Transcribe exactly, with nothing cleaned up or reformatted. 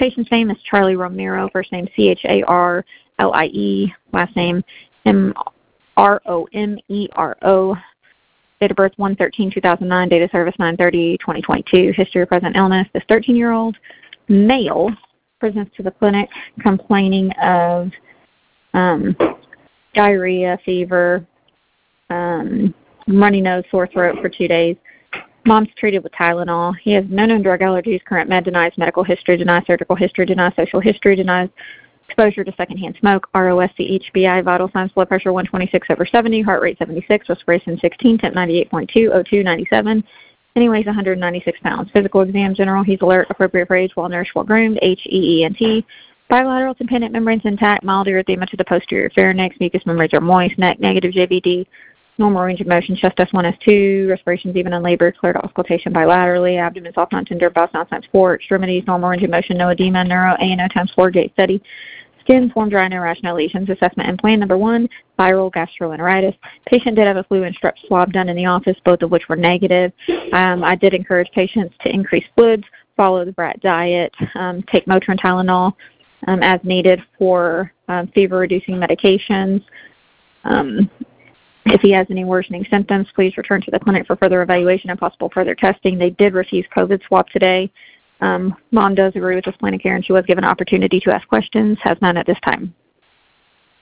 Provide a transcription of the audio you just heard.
patient's name is Charlie Romero, first name C H A R L I E, last name M R O M E R O. Date of birth one thirteen two thousand nine, date of service nine thirty twenty twenty-two. History of present illness. This thirteen-year-old male presents to the clinic complaining of um, diarrhea, fever, um, runny nose, sore throat for two days. Mom's treated with Tylenol. He has no known drug allergies. Current med denies medical history, denies surgical history, denies social history, denies exposure to secondhand smoke. R O S C H B I, vital signs, blood pressure one twenty-six over seventy, heart rate seventy-six, respiration sixteen, temp ninety-eight point two, O two ninety-seven. And he weighs one hundred ninety-six pounds. Physical exam general, he's alert, appropriate for age, well nourished, well groomed, H E E N T. Bilateral tympanic membranes intact, mild erythema to the posterior pharynx, mucous membranes are moist, neck negative, J V D. Normal range of motion, chest S one, S two, respirations even in labor, cleared auscultation bilaterally, abdomen soft, non-tender, bowel sound times four, extremities, normal range of motion, no edema, neuro, A N O times four, gait steady. Skin, form dry, no rash, no lesions. Assessment and plan number one, viral gastroenteritis. Patient did have a flu and strep swab done in the office, both of which were negative. Um, I did encourage patients to increase fluids, follow the B R A T diet, um, take Motrin Tylenol um, as needed for um, fever-reducing medications. Um, If he has any worsening symptoms, please return to the clinic for further evaluation and possible further testing. They did refuse COVID swab today. Um, Mom does agree with this plan of care, and she was given an opportunity to ask questions, has none at this time.